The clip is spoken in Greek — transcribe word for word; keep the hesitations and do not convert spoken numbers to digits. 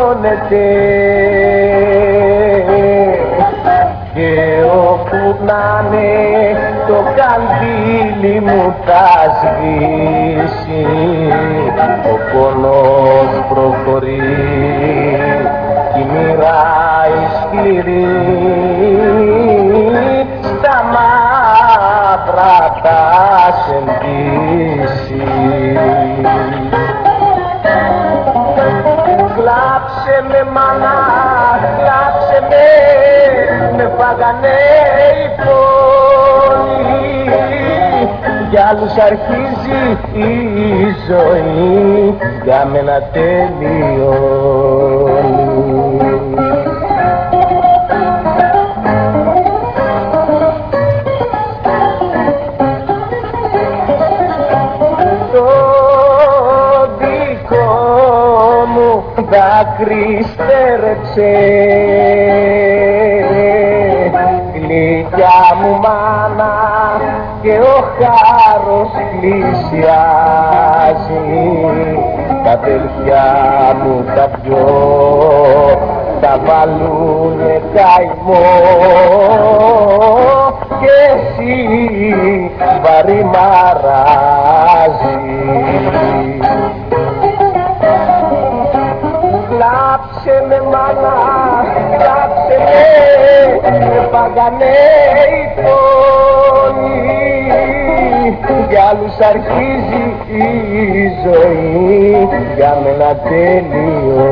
τελειώνεται και όπου να είναι το καντήλι μου θα σβήσει, ο πόνος προχωρεί κι η μοίρα η σκληρή στα μαύρα τα σεντήσει. Κλάψε με μάνα, κλάψε με, με φάγανε οι πόνοι, για άλλους αρχίζει η ζωή, για μένα τελειώνει. Δάκρυ στέρεψε, γλυκιά μου μάνα, και ο χάρος πλησιάζει. Τα αδελφιά μου τα δυο θα βάλουνε καημό και εσύ βαρύ μαράζει. Κλάψε με μάνα, κλάψε με, με παγανέ οι πόνοι, για άλλους αρχίζει η ζωή, για μένα τελειώνει.